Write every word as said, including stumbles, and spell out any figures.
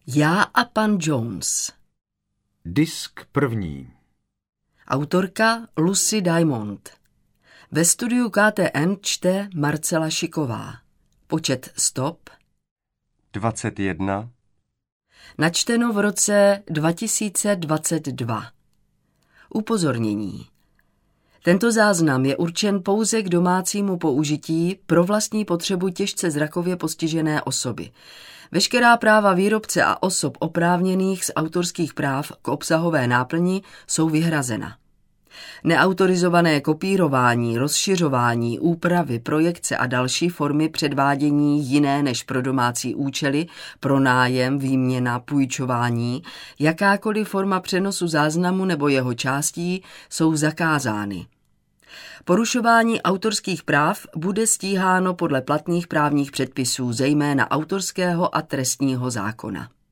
Já a pan Jones. Disk první. Autorka Lucy Diamond. Ve studiu K T N čte Marcela Šiková. Počet stop dvacet jedna. Načteno v roce dva tisíce dvacet dva. Upozornění. Tento záznam je určen pouze k domácímu použití pro vlastní potřebu těžce zrakově postižené osoby. Veškerá práva výrobce a osob oprávněných z autorských práv k obsahové náplni jsou vyhrazena. Neautorizované kopírování, rozšiřování, úpravy, projekce a další formy předvádění jiné než pro domácí účely, pronájem, výměna, půjčování, jakákoliv forma přenosu záznamu nebo jeho částí jsou zakázány. Porušování autorských práv bude stíháno podle platných právních předpisů, zejména autorského a trestního zákona.